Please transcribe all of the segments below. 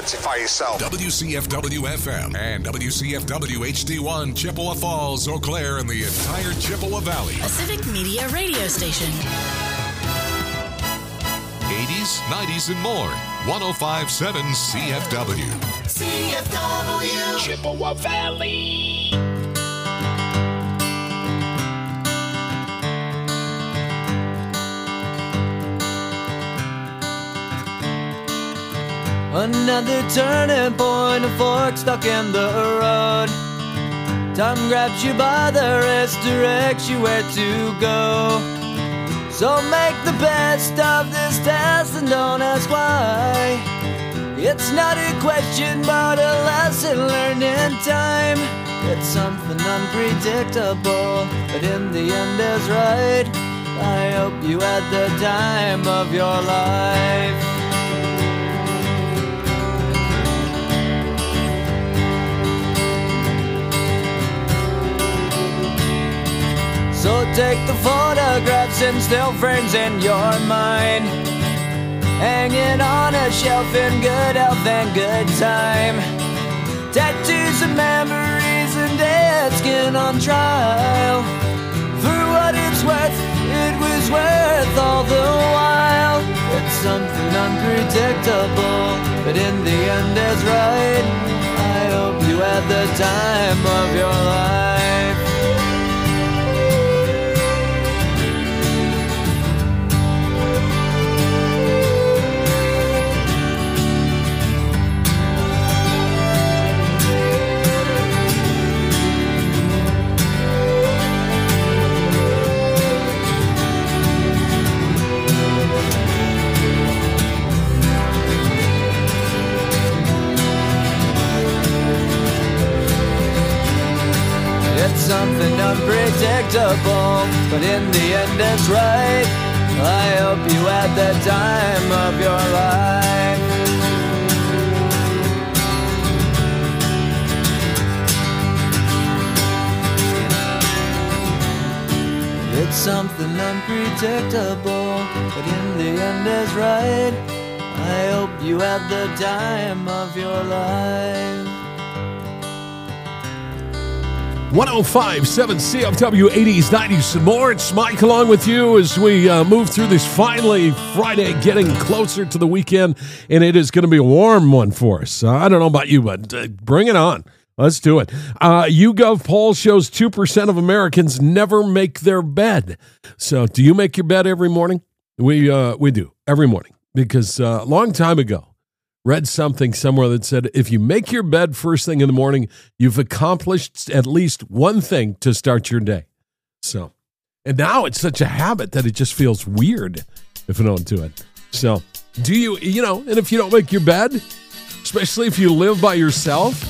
identify yourself. WCFW-FM and WCFW HD1, Chippewa Falls, Eau Claire, and the entire Chippewa Valley. A Civic Media radio station. 80s, 90s, and more. 105.7 CFW. CFW. Chippewa Valley. Another turning point, a fork stuck in the road. Time grabs you by the wrist, directs you where to go. So make the best of this test and don't ask why. It's not a question but a lesson learned in time. It's something unpredictable, but in the end is right. I hope you had the time of your life. So take the photographs and still frames in your mind, hanging on a shelf in good health and good time. Tattoos of memories and dead skin on trial. For what it's worth, it was worth all the while. It's something unpredictable, but in the end is right. I hope you had the time of your life. Something unpredictable, but in the end it's right. I hope you had the time of your life. It's something unpredictable, but in the end is right. I hope you had the time of your life. 105.7 CFW, 80s, 90s, and more. It's Mike along with you as we move through this finally Friday, getting closer to the weekend, and it is going to be a warm one for us. I don't know about you, but bring it on. Let's do it. YouGov poll shows 2% of Americans never make their bed. So do you make your bed every morning? We do every morning because a long time ago, read something somewhere that said, if you make your bed first thing in the morning, you've accomplished at least one thing to start your day. So, and now it's such a habit that it just feels weird if you don't do it. So, do you, and if you don't make your bed, especially if you live by yourself,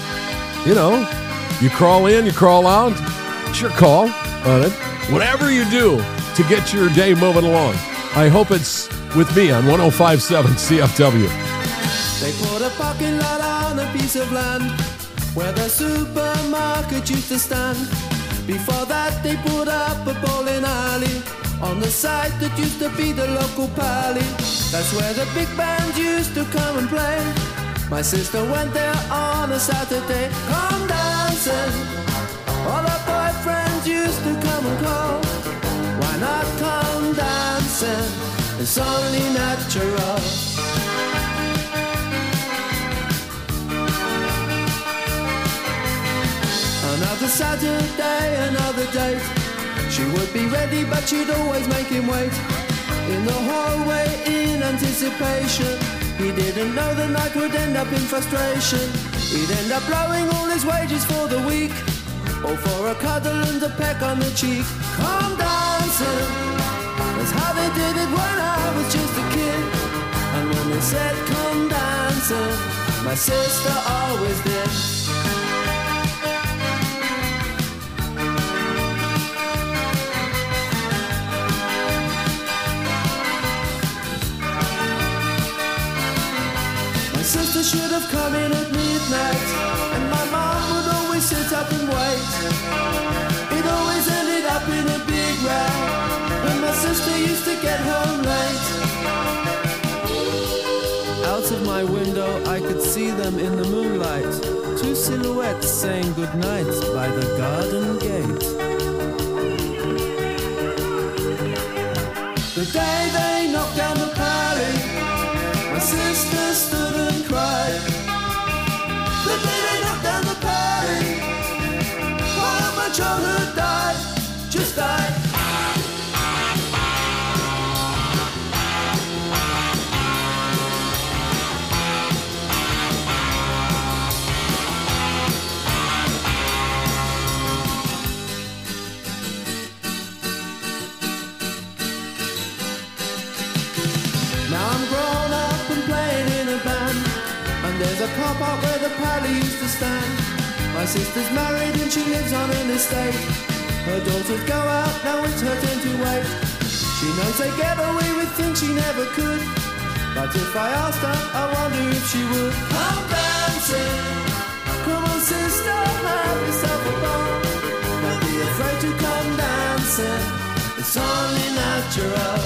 you crawl in, you crawl out, it's your call on it. Whatever you do to get your day moving along. I hope it's with me on 105.7 CFW. They put a parking lot on a piece of land where the supermarket used to stand. Before that they put up a bowling alley on the site that used to be the local pally. That's where the big bands used to come and play. My sister went there on a Saturday. Come dancing, all her boyfriends used to come and call. Why not come dancing? It's only natural. Another Saturday, another date. She would be ready, but she'd always make him wait in the hallway in anticipation. He didn't know the night would end up in frustration. He'd end up blowing all his wages for the week, all for a cuddle and a peck on the cheek. Come dancing, that's how they did it when I was just a kid. And when they said come dancing, my sister always did. Sister should have come in at midnight, and my mom would always sit up and wait. It always ended up in a big row when my sister used to get home late. Out of my window I could see them in the moonlight, two silhouettes saying goodnight by the garden gate. The day they knocked down the pally, my sister stood and cried. The day they knocked down the pally, while my childhood died, just died. Now I'm grown up and playing in a band, and there's a car park where the pally used to stand. My sister's married and she lives on an estate. Her daughters go out, now it's her turn to wait. She knows they get away with things she never could, but if I asked her, I wonder if she would. Come dancing, come on sister, have yourself a ball. Don't be afraid to come dancing, it's only natural.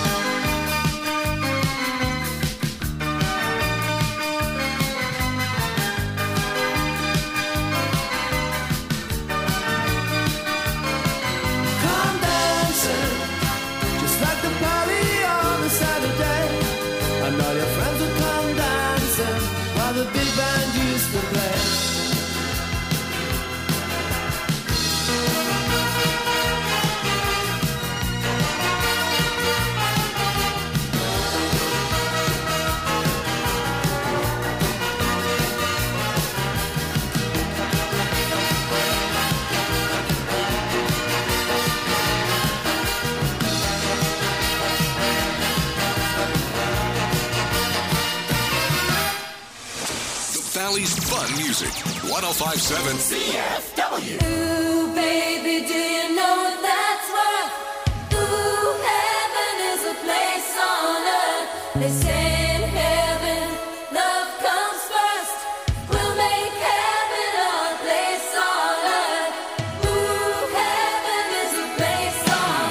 And all your friends would come dancing while the big band used to play. Valley's fun music. 105.7 CFW. Ooh, baby, do you know that's worth? Ooh, heaven is a place on earth. They say in heaven, love comes first. We'll make heaven our place on earth. Ooh, heaven is a place on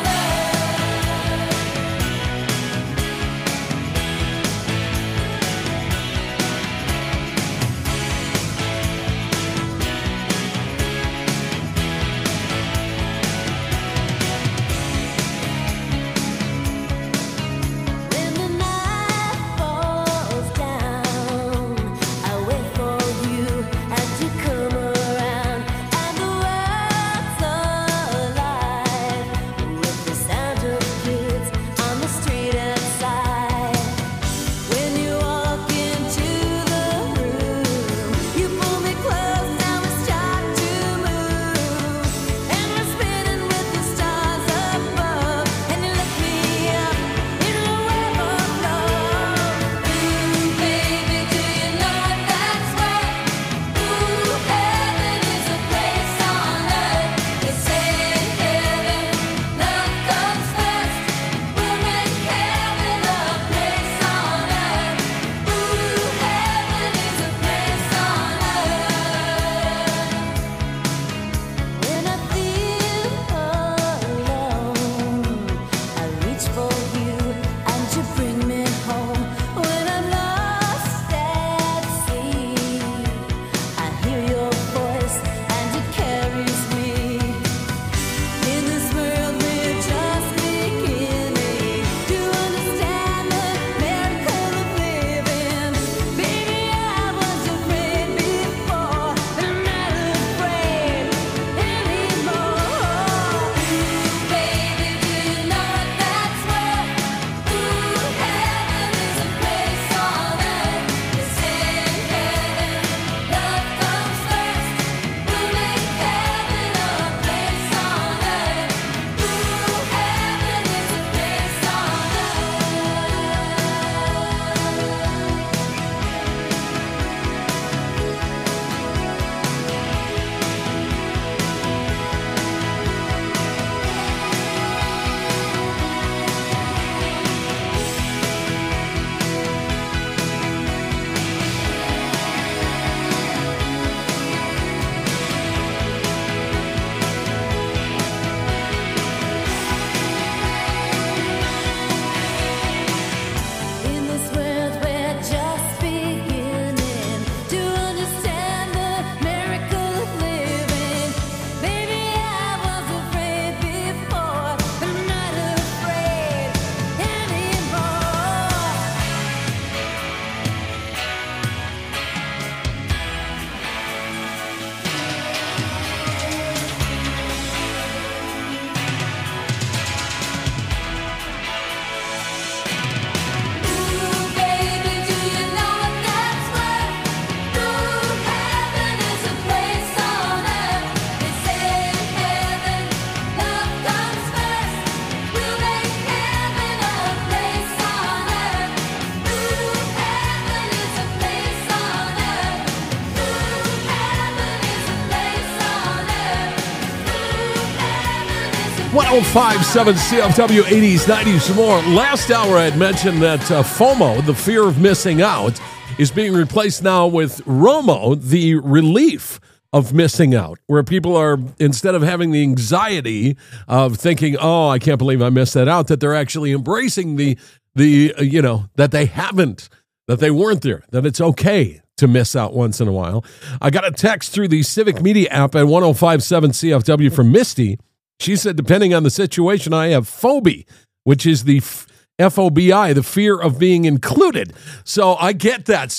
1057 CFW 80s, 90s, more. Last hour I had mentioned that FOMO, the fear of missing out, is being replaced now with ROMO, the relief of missing out, where people are, instead of having the anxiety of thinking, oh, I can't believe I missed that out, that they're actually embracing the that they haven't, that they weren't there, that it's okay to miss out once in a while. I got a text through the Civic Media app at 1057 CFW from Misty. She said, depending on the situation, I have phobia, which is the FOBI, the fear of being included. So I get that.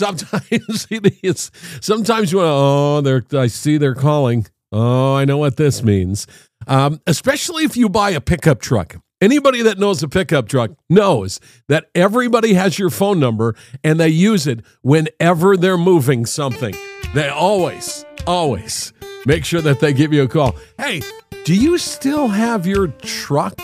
Sometimes I see they're calling. Oh, I know what this means. Especially if you buy a pickup truck. Anybody that knows a pickup truck knows that everybody has your phone number and they use it whenever they're moving something. They always make sure that they give you a call. Hey, do you still have your truck?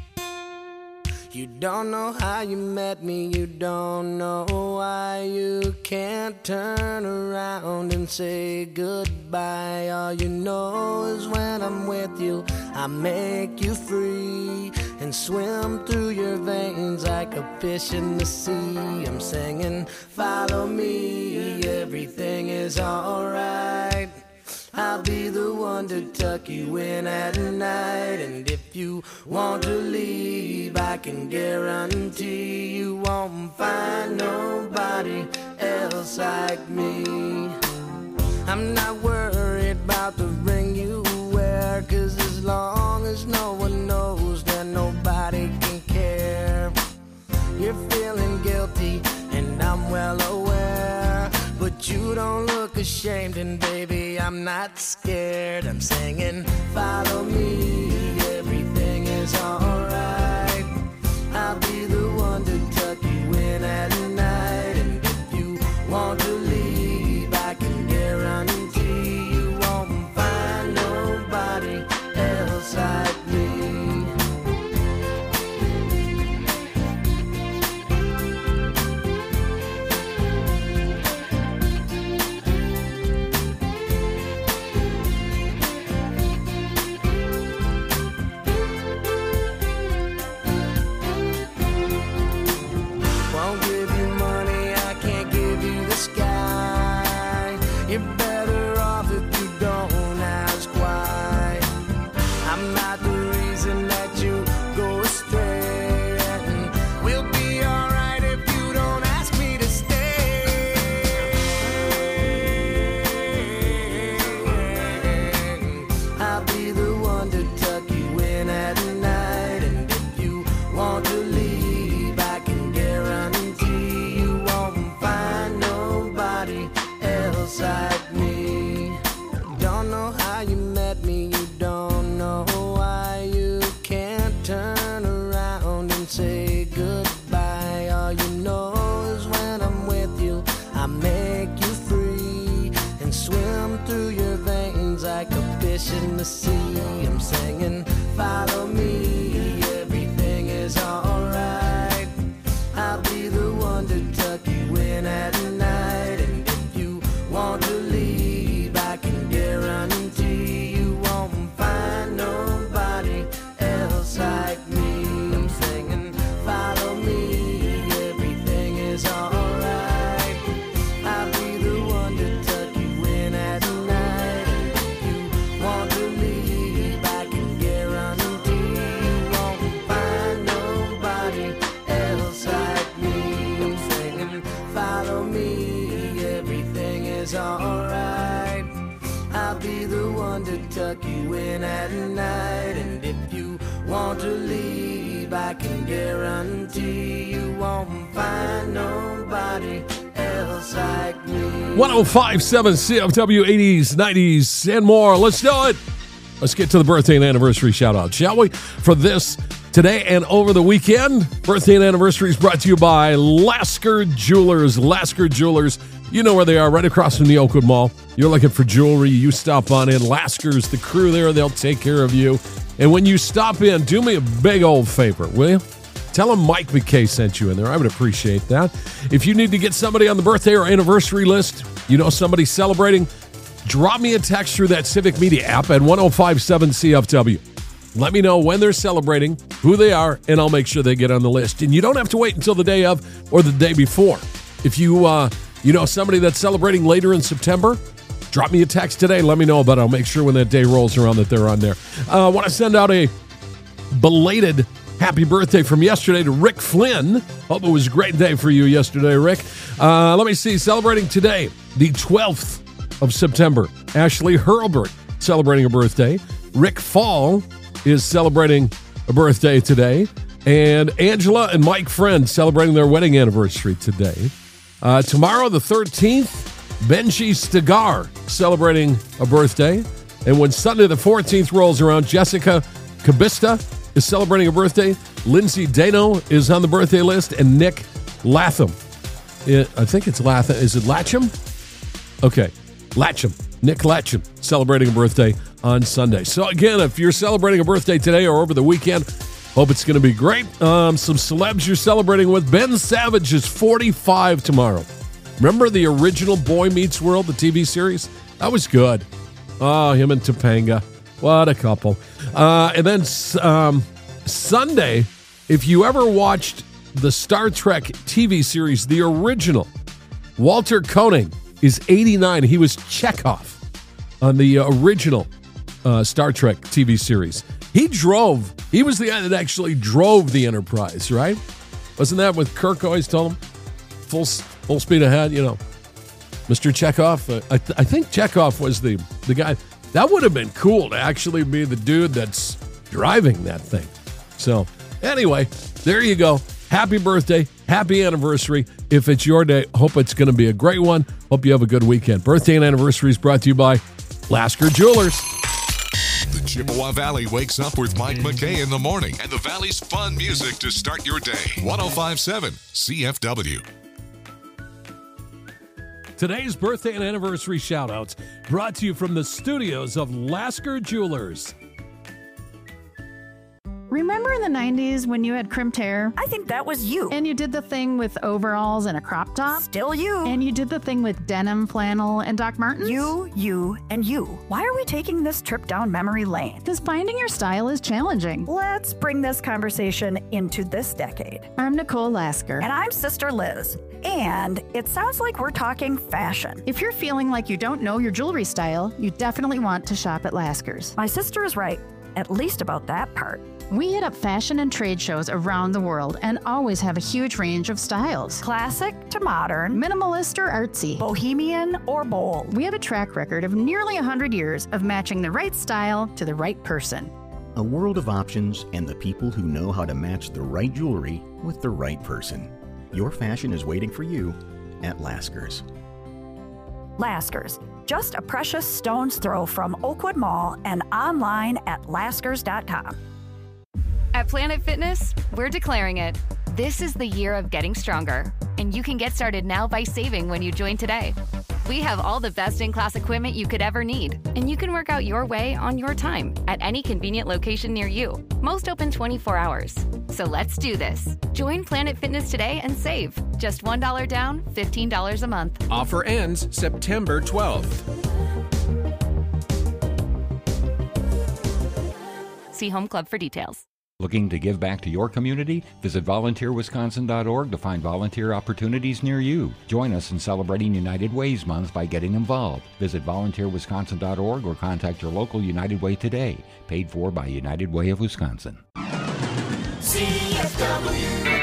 You don't know how you met me, you don't know why you can't turn around and say goodbye. All you know is when I'm with you, I make you free and swim through your veins like a fish in the sea. I'm singing, follow me, everything is alright. I'll be the one to tuck you in at night. And if you want to leave, I can guarantee you won't find nobody else like me. I'm not worried about the ring you wear, 'cause as long as no one knows, then nobody can care. You're feeling guilty, and I'm well aware, but you don't look ashamed, and baby, I'm not scared. I'm singing, follow me, everything is alright. I'll be the one to tuck you in at night. And if you want to leave, I can guarantee you won't find nobody else like me. In the sea, I'm singing, follow me, everything is alright. I'll be the one to tuck you in at night. And if you want to leave, I can guarantee you won't find nobody else like me. I'm singing, follow me, everything is alright. I'll be the one to tuck you in at night. Want to leave, I can guarantee you won't find nobody else like me. I'm singing, follow me, everything is alright. I'll be the one to tuck you in at night. And if you want to leave, I can guarantee you won't find nobody else like me. 1057 CFW 80s, 90s, and more. Let's do it. Let's get to the birthday and anniversary shout out, shall we? For this today and over the weekend, birthday and anniversary is brought to you by Lasker Jewelers. Lasker Jewelers, you know where they are, right across from the Oakwood Mall. You're looking for jewelry, you stop on in. Lasker's the crew there, they'll take care of you. And when you stop in, do me a big old favor, will you? Tell them Mike McKay sent you in there. I would appreciate that. If you need to get somebody on the birthday or anniversary list, you know somebody celebrating, drop me a text through that Civic Media app at 1057 CFW. Let me know when they're celebrating, who they are, and I'll make sure they get on the list. And you don't have to wait until the day of or the day before. If you know somebody that's celebrating later in September, drop me a text today. Let me know about it. I'll make sure when that day rolls around that they're on there. I want to send out a belated happy birthday from yesterday to Rick Flynn. Hope it was a great day for you yesterday, Rick. Let me see. Celebrating today, the 12th of September, Ashley Hurlbert celebrating a birthday. Rick Fall is celebrating a birthday today. And Angela and Mike Friend celebrating their wedding anniversary today. Tomorrow, the 13th, Benji Stigar celebrating a birthday. And when Sunday, the 14th rolls around, Jessica Kabista is celebrating a birthday. Lindsay Dano is on the birthday list. And Nick Latham. I think it's Latham. Is it Latcham? Okay, Latcham. Nick Latcham celebrating a birthday on Sunday. So again, if you're celebrating a birthday today or over the weekend, hope it's going to be great. Some celebs you're celebrating with. Ben Savage is 45 tomorrow. Remember the original Boy Meets World, the TV series? That was good. Oh, him and Topanga. What a couple. And then Sunday, if you ever watched the Star Trek TV series, the original, Walter Koenig is 89. He was Chekhov on the original Star Trek TV series. He was the guy that actually drove the Enterprise, right? Wasn't that what Kirk always told him? Full speed ahead, Mr. Chekhov. I think Chekhov was the guy. That would have been cool to actually be the dude that's driving that thing. So anyway, there you go. Happy birthday. Happy anniversary. If it's your day, hope it's going to be a great one. Hope you have a good weekend. Birthday and anniversary is brought to you by Lasker Jewelers. The Chippewa Valley wakes up with Mike McKay in the morning and the Valley's fun music to start your day. 105.7 CFW. Today's birthday and anniversary shout-outs brought to you from the studios of Lasker Jewelers. Remember in the 90s when you had crimped hair? I think that was you. And you did the thing with overalls and a crop top? Still you. And you did the thing with denim, flannel, and Doc Martens? You, and you. Why are we taking this trip down memory lane? Because finding your style is challenging. Let's bring this conversation into this decade. I'm Nicole Lasker. And I'm Sister Liz. And it sounds like we're talking fashion. If you're feeling like you don't know your jewelry style, you definitely want to shop at Lasker's. My sister is right, at least about that part. We hit up fashion and trade shows around the world and always have a huge range of styles. Classic to modern, minimalist or artsy, bohemian or bold. We have a track record of nearly 100 years of matching the right style to the right person. A world of options and the people who know how to match the right jewelry with the right person. Your fashion is waiting for you at Lasker's. Lasker's, just a precious stone's throw from Oakwood Mall and online at laskers.com. At Planet Fitness, we're declaring it. This is the year of getting stronger, and you can get started now by saving when you join today. We have all the best-in-class equipment you could ever need, and you can work out your way on your time at any convenient location near you. Most open 24 hours. So let's do this. Join Planet Fitness today and save. Just $1 down, $15 a month. Offer ends September 12th. See Home Club for details. Looking to give back to your community? Visit volunteerwisconsin.org to find volunteer opportunities near you. Join us in celebrating United Way's Month by getting involved. Visit volunteerwisconsin.org or contact your local United Way today. Paid for by United Way of Wisconsin. CFW.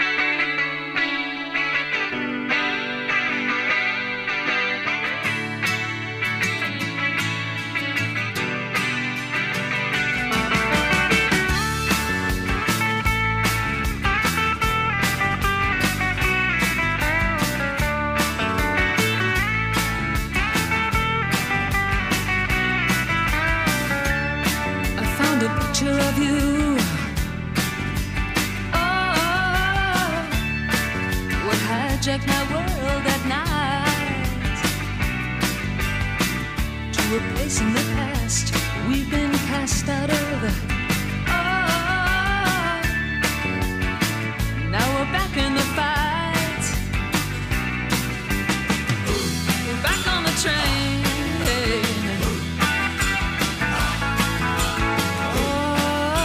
Of you, what hijacked my world at night to a place in the past we've been cast out of. Now we're back in the fight. We're back on the train. Oh,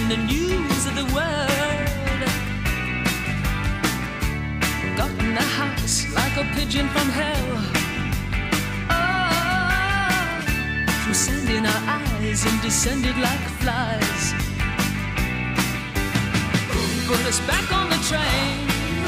the news of the world. Got in the house like a pigeon from hell. Oh, through sand in our eyes and descended like flies. Put us back on the train.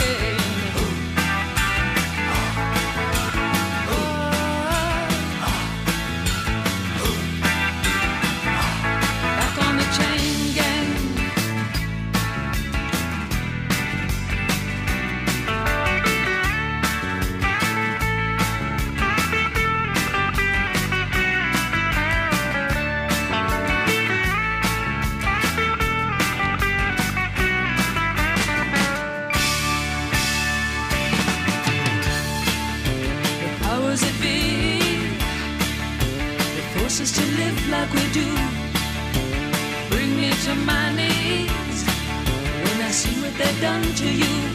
Us to live like we do. Bring me to my knees when I see what they've done to you.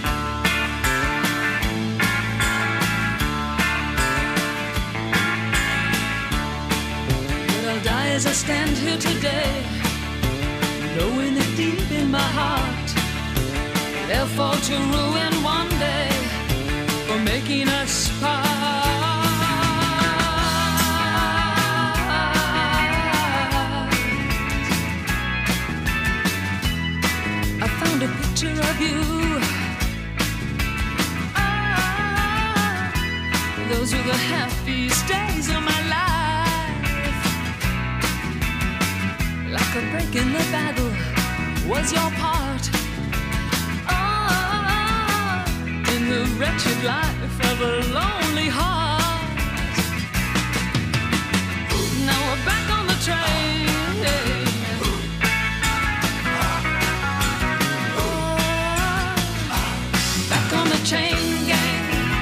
But I'll die as I stand here today, knowing that deep in my heart they'll fall to ruin one day for making us part. A picture of you. Ah, those were the happiest days of my life. Like a break in the battle was your part. Ah, in the wretched life of a lonely heart. Now we're back on the train. Chain gang.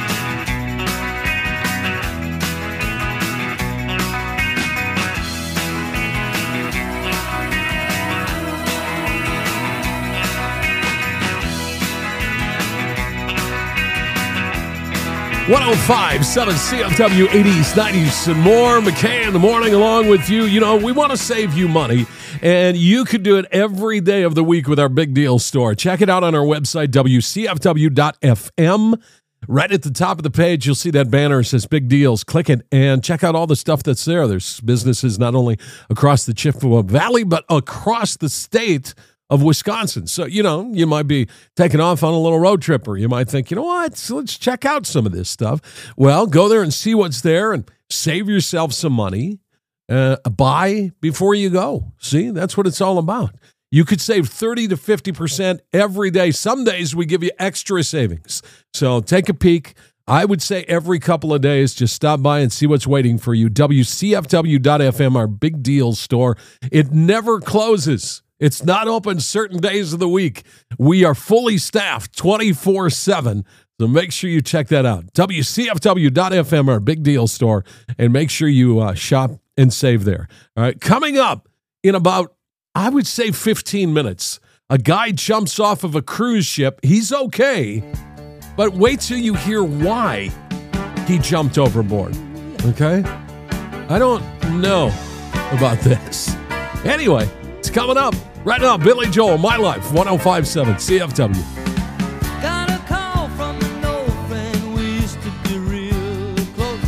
105.7 CFW 80s, 90s, and more. McKay in the morning along with you. You know, we want to save you money, and you could do it every day of the week with our Big Deal store. Check it out on our website, WCFW.FM. Right at the top of the page, you'll see that banner that says Big Deals. Click it and check out all the stuff that's there. There's businesses not only across the Chippewa Valley, but across the state of Wisconsin. So, you know, you might be taking off on a little road trip, or you might think, you know what, let's check out some of this stuff. Well, go there and see what's there and save yourself some money. Buy before you go. See, that's what it's all about. You could save 30 to 50% every day. Some days we give you extra savings. So take a peek. I would say every couple of days, just stop by and see what's waiting for you. WCFW.FM, our Big Deal store. It never closes. It's not open certain days of the week. We are fully staffed 24/7. So make sure you check that out. WCFW.FM, our Big Deal store, and make sure you shop and save there. All right, coming up in about, I would say 15 minutes, a guy jumps off of a cruise ship. He's okay, but wait till you hear why he jumped overboard, okay? I don't know about this. Anyway, it's coming up right now. Billy Joel, My Life, 105.7 CFW. Got a call from an old friend, we used to be real close.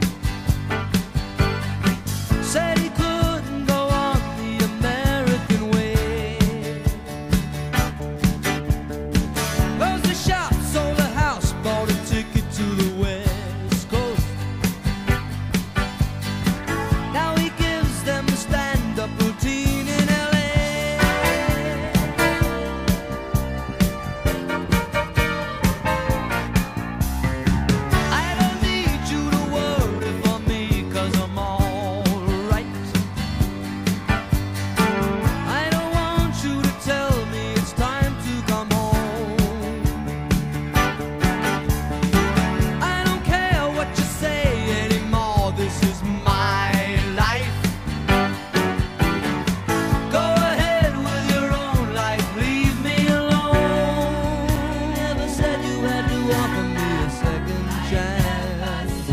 Said he couldn't go on the American way. Closed the shop, sold a house, bought a ticket to the West Coast. Now he gives them a stand-up routine in LA. I don't need you to worry for me, 'cause I'm all right. I don't want you to tell me it's time to come home. I don't care what you say anymore, this is my life. Go ahead with your own life, leave me alone. Never said you had to offer me a second chance.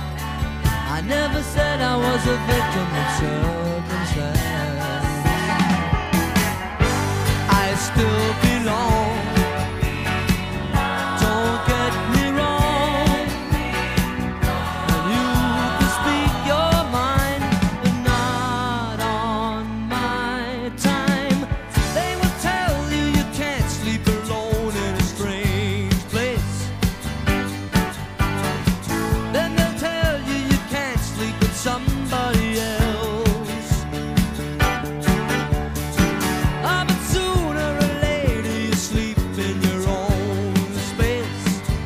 I never said I was a victim of circumstance. somebody else. Ah, but sooner or later you sleep in your own space.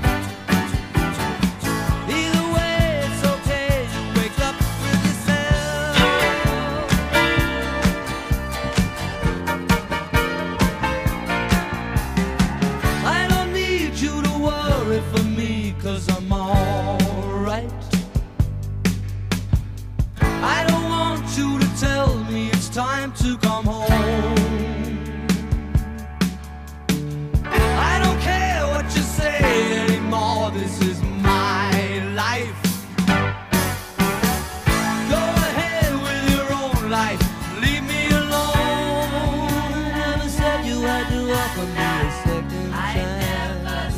Either way, it's okay, you wake up with yourself. I don't need you to worry for me, 'cause I'm alright. I don't want you to tell me it's time to come home. I don't care what you say anymore, this is my life. Go ahead with your own life, leave me alone. I never said you had to offer me a second chance.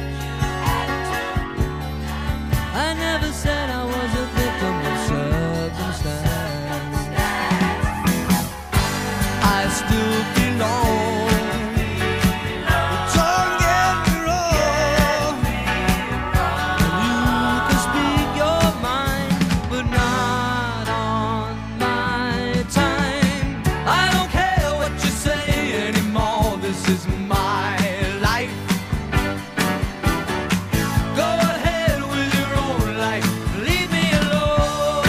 I never said I was a victim of circumstance. I still belong. Don't get me wrong. You can speak your mind, but not on my time. I don't care what you say anymore, this is my life. Go ahead with your own life, leave me alone.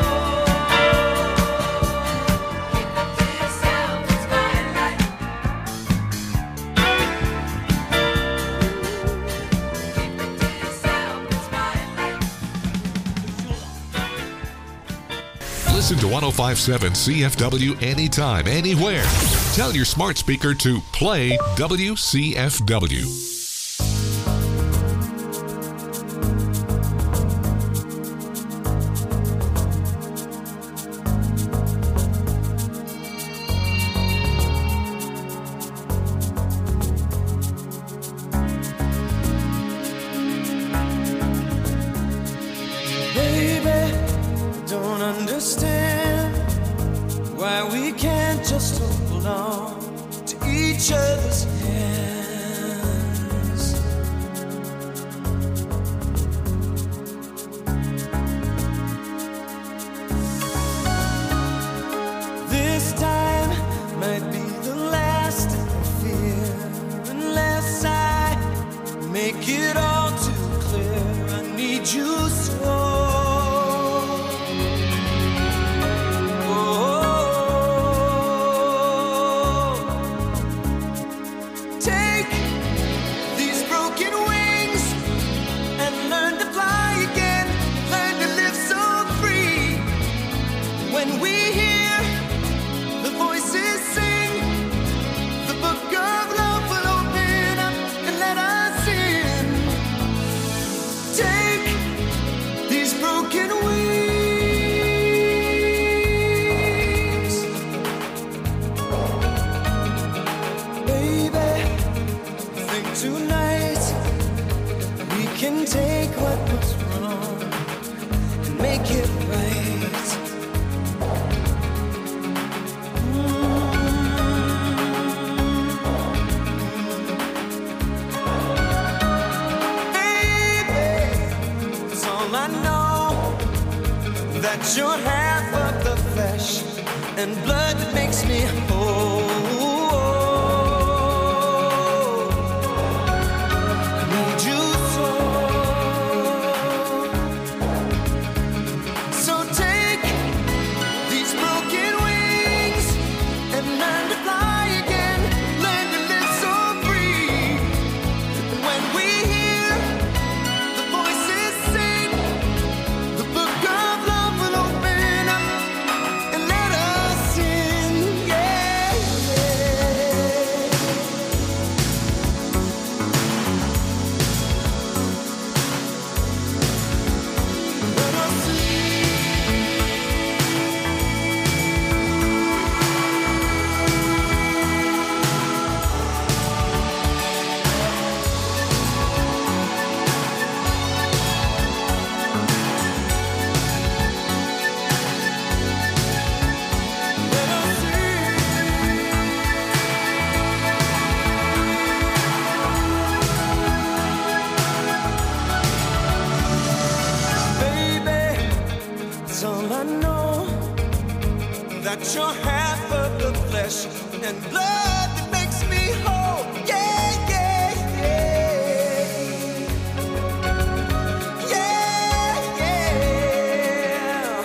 Keep it to yourself, it's my life. Keep it to yourself, it's my life. Listen to 1057 CFW anytime, anywhere. Tell your smart speaker to play WCFW. Baby, don't understand why we can't just hold on to each other's hands. This time might be the last I fear, unless I make it all too clear. I need you so. Take these broken wings and learn to fly again. Learn to live so free. When we hear the voices sing, the book of love will open up and let us in. Take these broken wings. Baby, I think tonight we can take what was wrong and make it right. Baby, it's all I know, that you're half of the flesh and blood that makes me whole. I need you so. So take these broken wings and learn to fly again. Learn to live so free. When we hear the voices sing, the book of love will open up and let us in. Yeah. Girl, I know that you're half of the flesh and blood that makes me whole. Yeah, yeah, yeah. Yeah, yeah.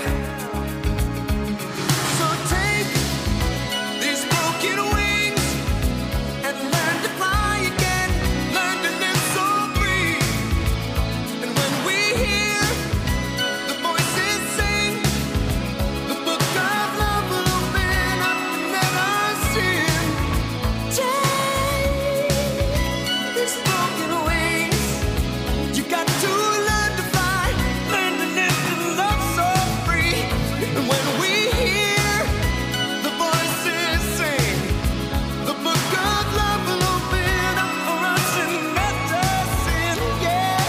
So take these broken wings and learn to fly again. Learn to live so free. And when we hear the voices sing, the book of love will open up and let us in. Take these broken wings. You got to learn to fly, learn to live and love so free. And when we hear the voices sing, the book of love will open up for us and let us in. Yeah,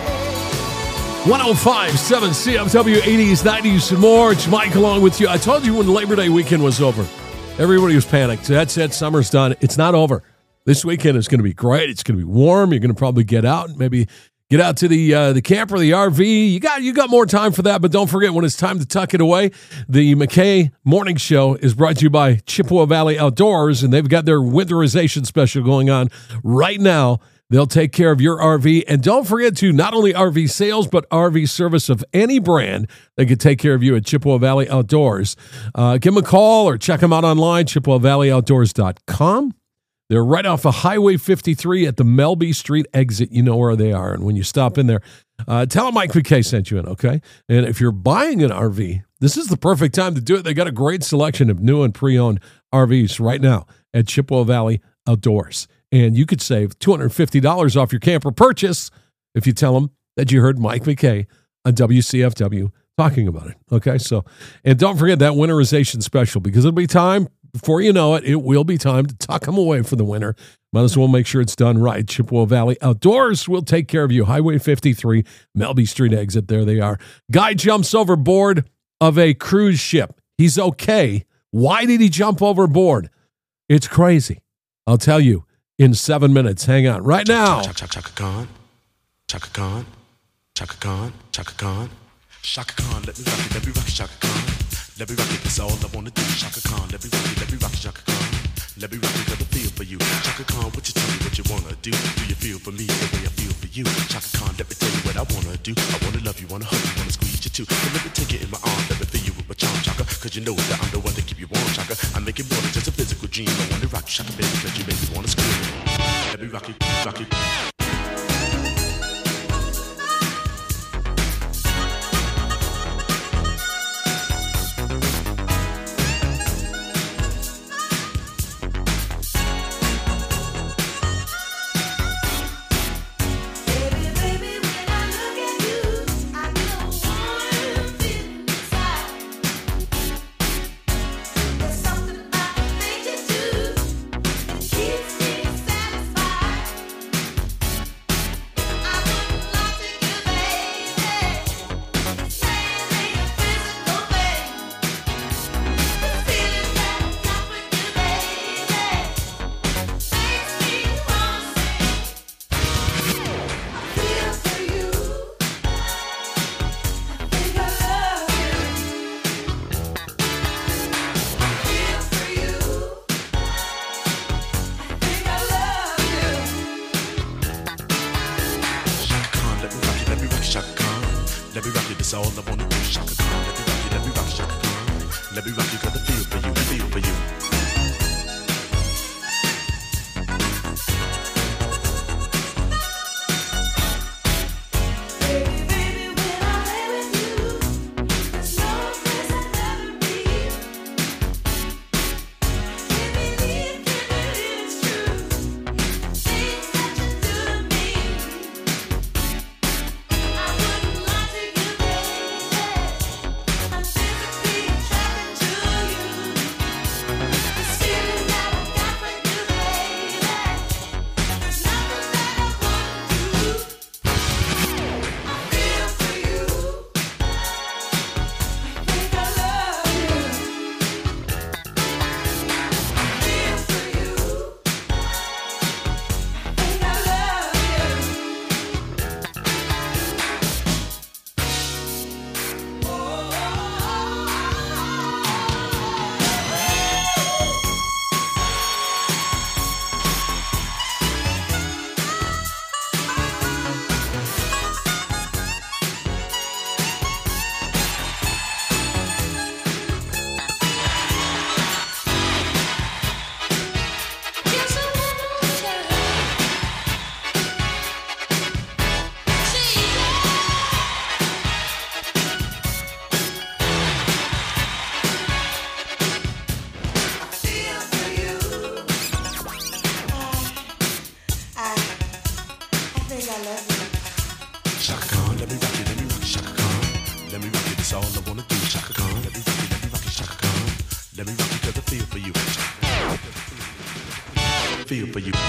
yeah. 105.7 CFW 80s, 90s, and more. It's Mike along with you. I told you when Labor Day weekend was over, everybody was panicked. That's it. Summer's done. It's not over. This weekend is going to be great. It's going to be warm. You're going to probably get out, maybe get out to the camper, the RV. You got more time for that, but don't forget when it's time to tuck it away. The McKay Morning Show is brought to you by Chippewa Valley Outdoors, and they've got their winterization special going on right now. They'll take care of your RV. And don't forget to not only RV sales, but RV service of any brand. They can take care of you at Chippewa Valley Outdoors. Give them a call or check them out online, ChippewaValleyOutdoors.com. They're right off of Highway 53 at the Melby Street exit. You know where they are. And when you stop in there, tell them Mike McKay sent you in, okay? And if you're buying an RV, this is the perfect time to do it. They got a great selection of new and pre-owned RVs right now at Chippewa Valley Outdoors. And you could save $250 off your camper purchase if you tell them that you heard Mike McKay on WCFW talking about it. Okay, so, and don't forget that winterization special, because it'll be time, before you know it, it will be time to tuck them away for the winter. Might as well make sure it's done right. Chippewa Valley Outdoors will take care of you. Highway 53, Melby Street exit. There they are. Guy jumps overboard of a cruise ship. He's okay. Why did he jump overboard? It's crazy. I'll tell you in 7 minutes. Hang on. Right now. Chaka Khan, Chaka Khan, Chaka Khan, Chaka Khan, Chaka Khan, let me rock it, Chaka Khan. Let me rock it, that's all I wanna do. Chaka Khan, let me rock it, Chaka Khan. Let me rock it, got a feel for you. Chaka Khan, what you tell me what you wanna do? Do you feel for me the way I feel for you? Chaka Khan, let me tell you what I wanna do. I wanna love you, wanna hug you, wanna squeeze you too. So let me take it in my arms, let me feel you with my charm, Chaka. Cause you know that I'm the one to keep you warm, Chaka. I make it more than just a physical dream. I wanna rock you, Chaka, baby, cause you make me wanna scream. Let me rock it, rock it. All I wanna do, Chaka Khan. Let me rock it, Chaka Khan. Let me rock it, got the feel for you, feel for you. Chaka Khan. Let me rock it, Chaka Khan. Let me rock it 'cause I feel for you. Feel for you.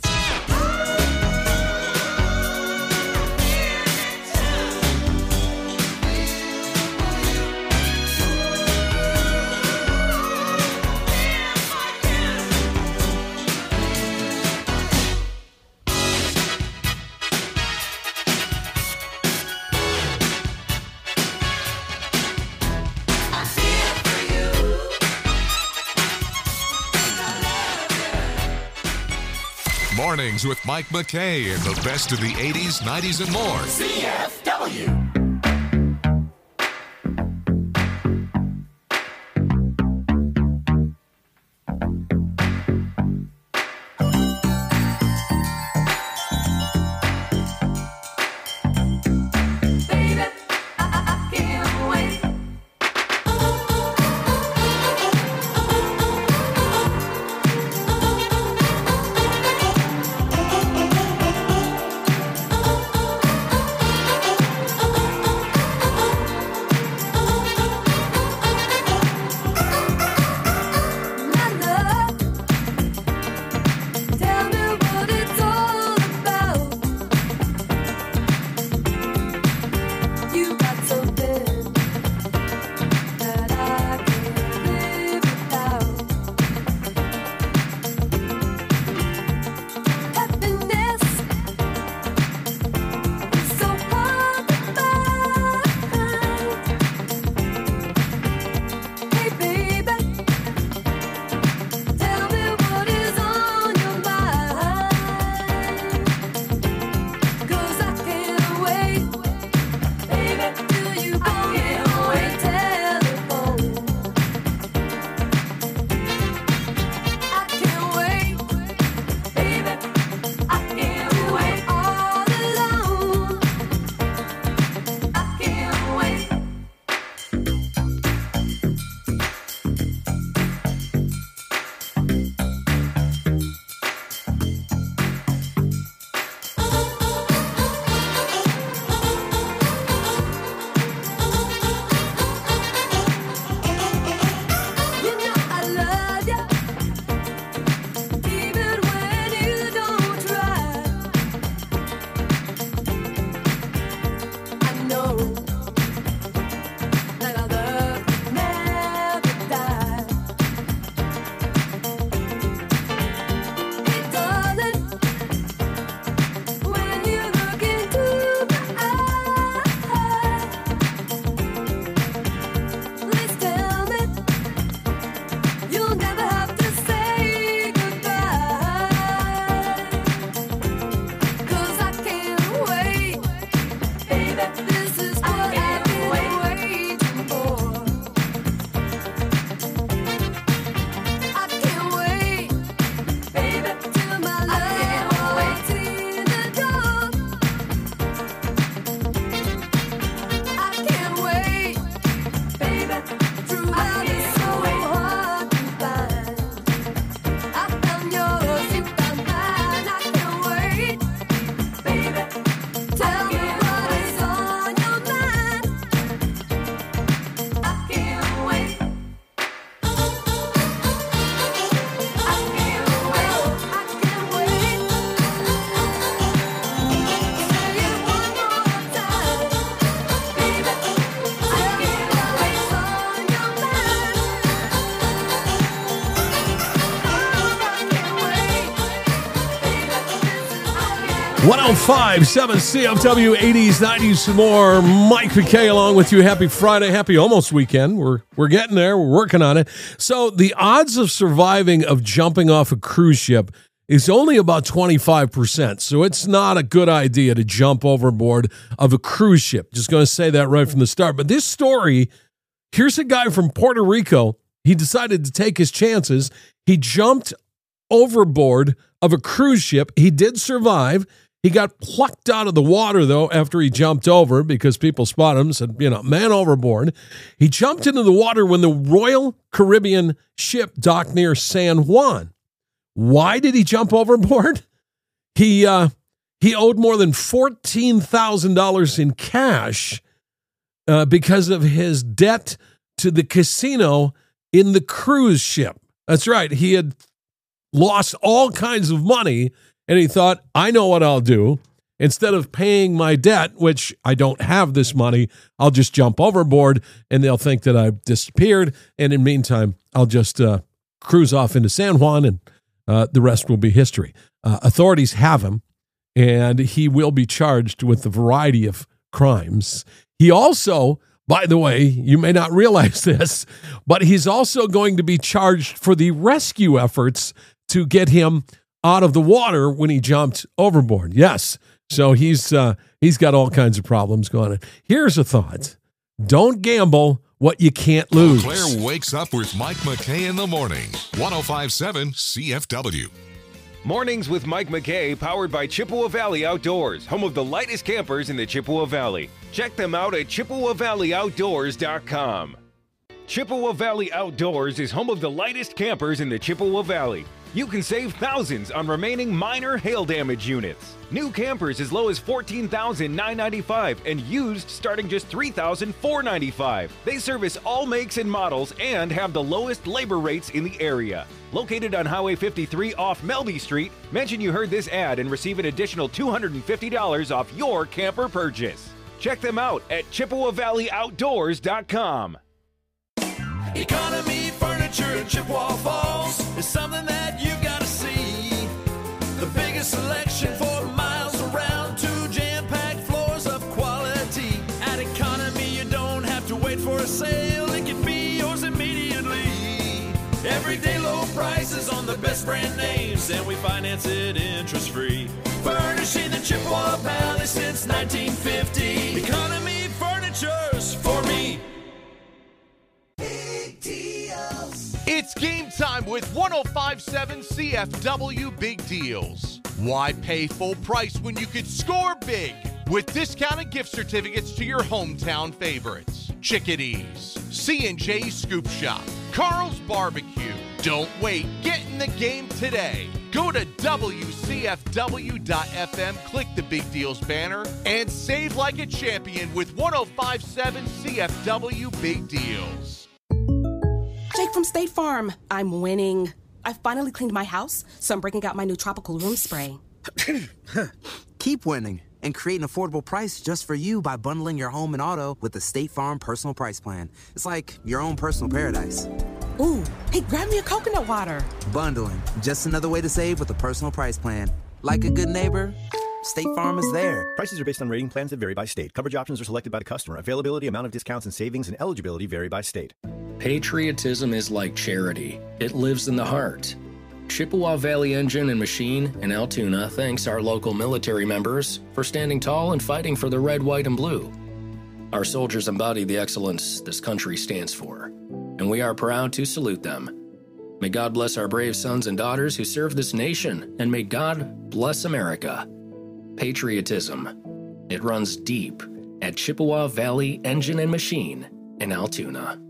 Mornings with Mike McKay and the best of the 80s, 90s, and more. CFW. .105.7 CFW 80s, 90s, some more. Mike McKay along with you. Happy Friday. Happy almost weekend. We're getting there. We're working on it. So the odds of surviving of jumping off a cruise ship is only about 25%. So it's not a good idea to jump overboard of a cruise ship. Just going to say that right from the start. But this story, here's a guy from Puerto Rico. He decided to take his chances. He jumped overboard of a cruise ship. He did survive. He got plucked out of the water, though, after he jumped over because people spotted him and said, man overboard. He jumped into the water when the Royal Caribbean ship docked near San Juan. Why did he jump overboard? He owed more than $14,000 in cash because of his debt to the casino in the cruise ship. That's right. He had lost all kinds of money, and he thought, I know what I'll do. Instead of paying my debt, which I don't have this money, I'll just jump overboard, and they'll think that I've disappeared. And in the meantime, I'll just cruise off into San Juan, and the rest will be history. Authorities have him, and he will be charged with a variety of crimes. He also, by the way, you may not realize this, but he's also going to be charged for the rescue efforts to get him out of the water when he jumped overboard. Yes. So he's got all kinds of problems going on. Here's a thought. Don't gamble what you can't lose. Claire wakes up with Mike McKay in the morning. 105.7 CFW. Mornings with Mike McKay, powered by Chippewa Valley Outdoors, home of the lightest campers in the Chippewa Valley. Check them out at ChippewaValleyOutdoors.com. Chippewa Valley Outdoors is home of the lightest campers in the Chippewa Valley. You can save thousands on remaining minor hail damage units. New campers as low as $14,995 and used starting just $3,495. They service all makes and models and have the lowest labor rates in the area. Located on Highway 53 off Melby Street, mention you heard this ad and receive an additional $250 off your camper purchase. Check them out at ChippewaValleyOutdoors.com. Economy Furniture in Chippewa Falls is something that you gotta see. The biggest selection for miles around, 2 jam-packed floors of quality. At Economy, you don't have to wait for a sale, it can be yours immediately. Everyday low prices on the best brand names, and we finance it interest-free. Furnishing the Chippewa Valley since 1950. Economy Furniture's for me. It's game time with 105.7 CFW Big Deals. Why pay full price when you could score big with discounted gift certificates to your hometown favorites? Chickadees, C&J Scoop Shop, Carl's Barbecue. Don't wait. Get in the game today. Go to WCFW.FM, click the Big Deals banner, and save like a champion with 105.7 CFW Big Deals. Jake from State Farm. I'm winning. I finally cleaned my house, so I'm breaking out my new tropical room spray. Keep winning and create an affordable price just for you by bundling your home and auto with the State Farm Personal Price Plan. It's like your own personal paradise. Ooh, hey, grab me a coconut water. Bundling, just another way to save with a personal price plan. Like a good neighbor, State Farm is there. Prices are based on rating plans that vary by state. Coverage options are selected by the customer. Availability, amount of discounts and savings, and eligibility vary by state. Patriotism is like charity. It lives in the heart. Chippewa Valley Engine and Machine in Altoona thanks our local military members for standing tall and fighting for the red, white, and blue. Our soldiers embody the excellence this country stands for, and we are proud to salute them. May God bless our brave sons and daughters who serve this nation, and may God bless America. Patriotism. It runs deep at Chippewa Valley Engine and Machine in Altoona.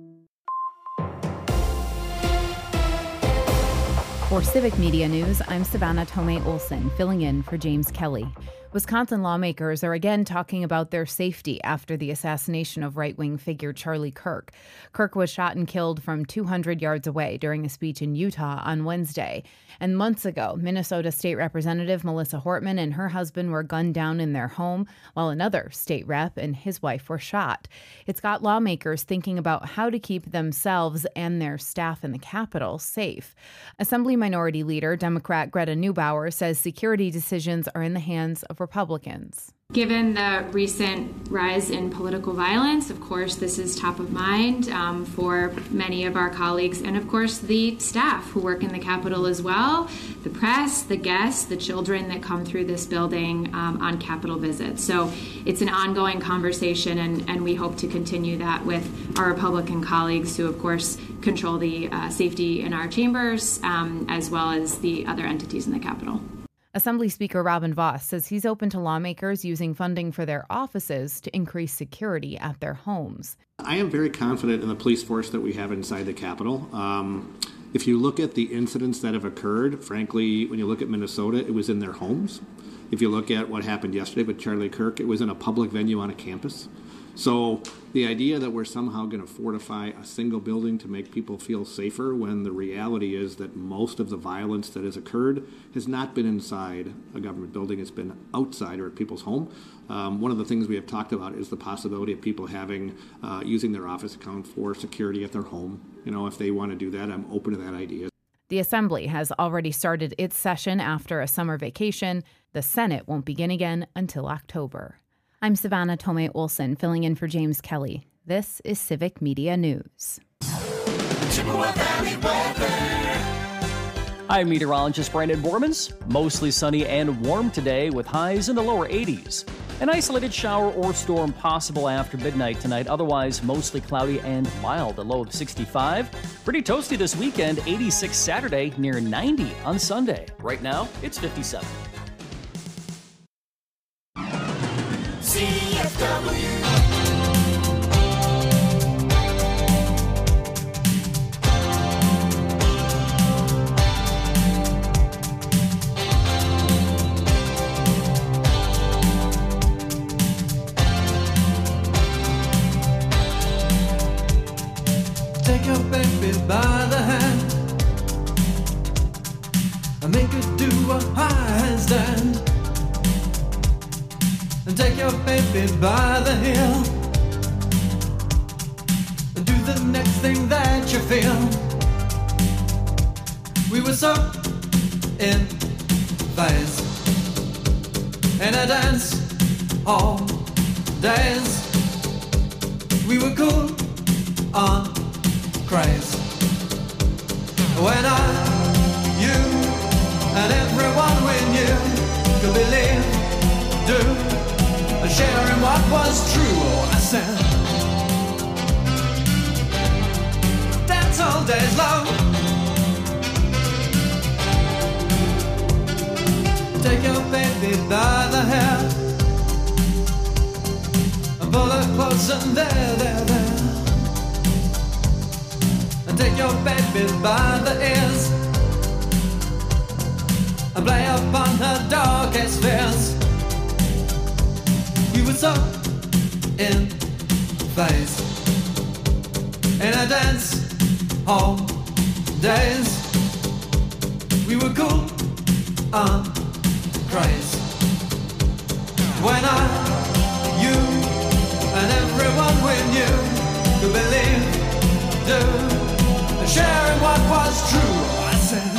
For Civic Media News, I'm Savannah Tomei Olson, filling in for James Kelly. Wisconsin lawmakers are again talking about their safety after the assassination of right-wing figure Charlie Kirk. Kirk was shot and killed from 200 yards away during a speech in Utah on Wednesday. And months ago, Minnesota State Representative Melissa Hortman and her husband were gunned down in their home, while another state rep and his wife were shot. It's got lawmakers thinking about how to keep themselves and their staff in the Capitol safe. Assembly Minority Leader, Democrat Greta Neubauer, says security decisions are in the hands of Republicans. Given the recent rise in political violence, of course, this is top of mind for many of our colleagues and, of course, the staff who work in the Capitol as well, the press, the guests, the children that come through this building on Capitol visits. So it's an ongoing conversation, and we hope to continue that with our Republican colleagues who, of course, control the safety in our chambers as well as the other entities in the Capitol. Assembly Speaker Robin Vos says he's open to lawmakers using funding for their offices to increase security at their homes. I am very confident in the police force that we have inside the Capitol. If you look at the incidents that have occurred, frankly, when you look at Minnesota, it was in their homes. If you look at what happened yesterday with Charlie Kirk, it was in a public venue on a campus. So the idea that we're somehow going to fortify a single building to make people feel safer, when the reality is that most of the violence that has occurred has not been inside a government building, it's been outside or at people's home. One of the things we have talked about is the possibility of people having using their office account for security at their home. If they want to do that, I'm open to that idea. The Assembly has already started its session after a summer vacation. The Senate won't begin again until October. I'm Savannah Tomei Olson, filling in for James Kelly. This is Civic Media News. Chippewa Valley weather. I'm meteorologist Brandon Bormans. Mostly sunny and warm today with highs in the lower 80s. An isolated shower or storm possible after midnight tonight. Otherwise, mostly cloudy and mild, a low of 65. Pretty toasty this weekend, 86 Saturday, near 90 on Sunday. Right now, it's 57. CFW. Take your baby by the hand and make her do a handstand. And take your baby by the heel and do the next thing that you feel. We were so in phase in a dance all days. We were cool on craze. When you and everyone we knew could believe, do, sharing what was true. Oh, I said, dance all days long. Take your baby by the hair and pull her close and there. And take your baby by the ears and play upon her darkest fears. We were so in phase in a dance hall days. We were cool on craze. When you and everyone we knew could believe, do, sharing what was true. I said,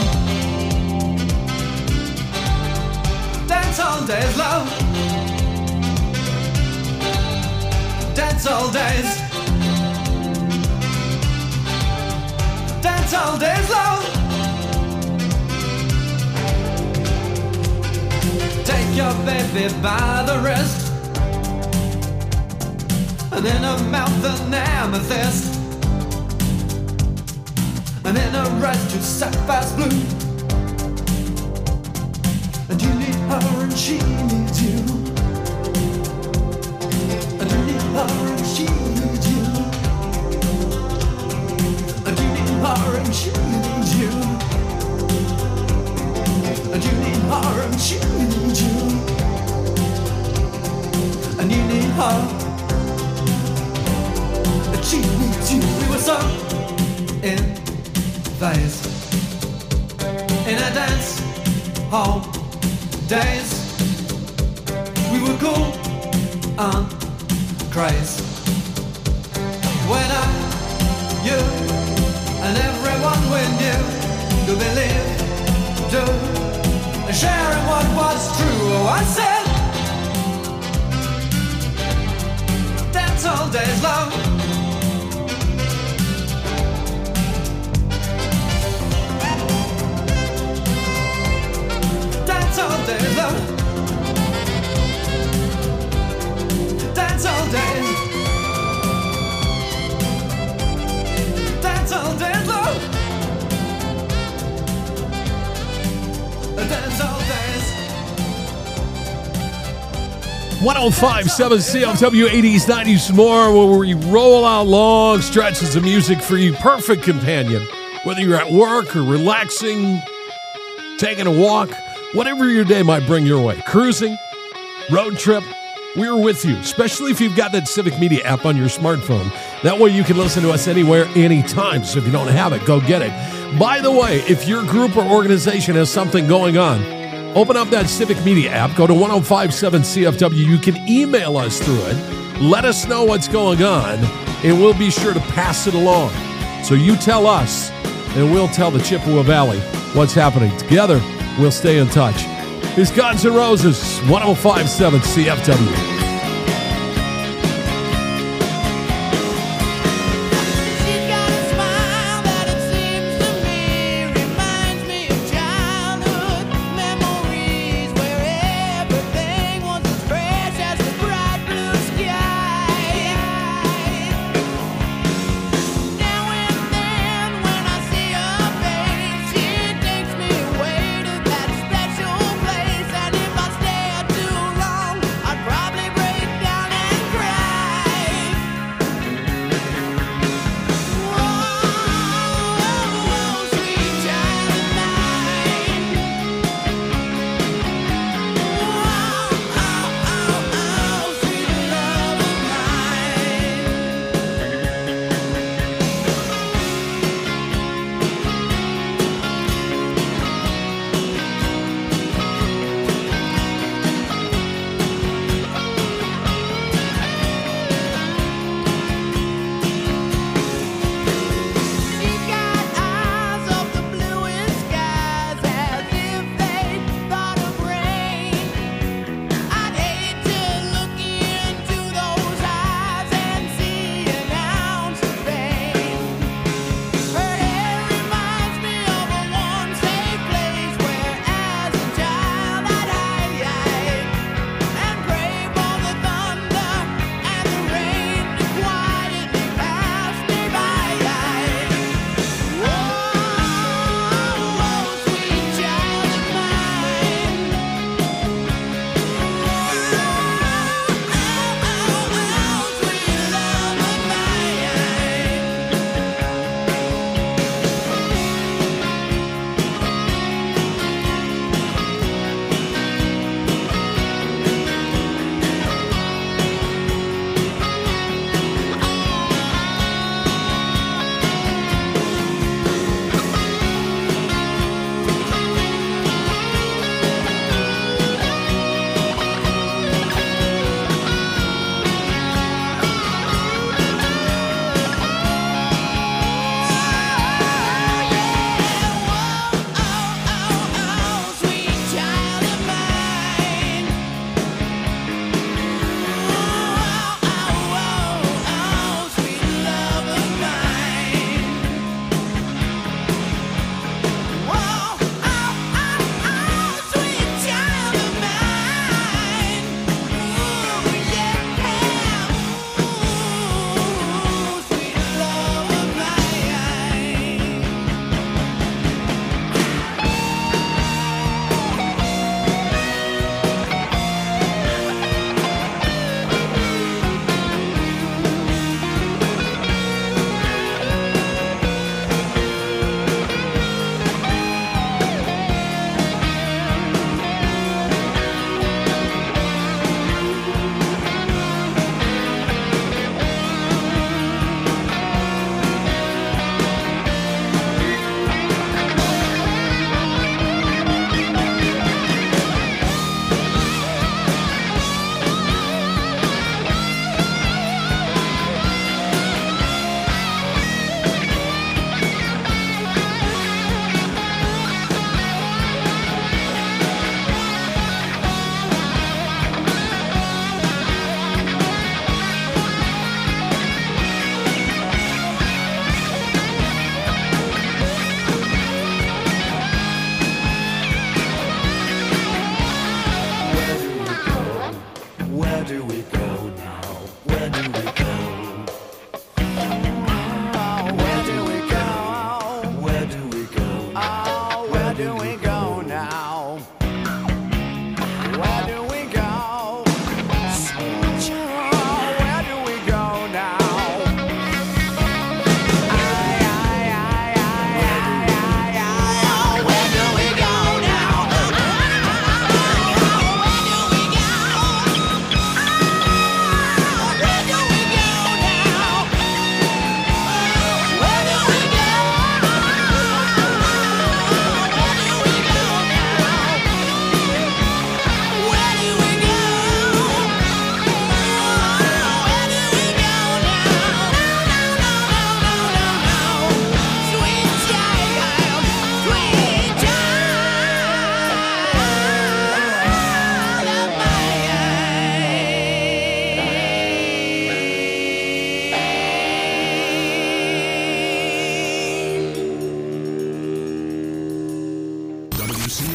dance all days, love. Dance all days. Dance all days, love. Take your baby by the wrist and in her mouth an amethyst, and in her eyes two sapphires blue. And you need her and she needs you. And you need her and she needs you. And you need her and she needs you. And you need her and she needs you. And you need her and she needs you. We were so in phase in a dance hall days. We were cool on craze. When you and everyone we knew could believe, do, sharing what was true. Oh, I said, dance all days long. Dance all days long. Dance all days. Dance all days long. Dance all days. 105.7 CFW 80s, 90s, more, where we roll out long stretches of music for you. Perfect companion. Whether you're at work or relaxing, taking a walk, whatever your day might bring your way. Cruising, road trip, We're with you, especially if you've got that Civic Media app on your smartphone. That way you can listen to us anywhere, anytime. So if you don't have it, go get it. By the way, if your group or organization has something going on, open up that Civic Media app, go to 1057 CFW. You can email us through it. Let us know what's going on, and we'll be sure to pass it along. So you tell us, and we'll tell the Chippewa Valley what's happening. Together, we'll stay in touch. It's Guns N' Roses, 1057 CFW. Probably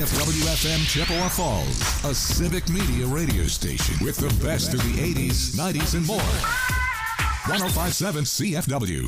CFW-FM Chippewa Falls, a civic media radio station with the best of the 80s, 90s, and more. 105.7 CFW.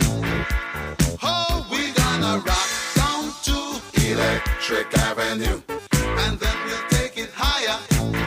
Electric Avenue.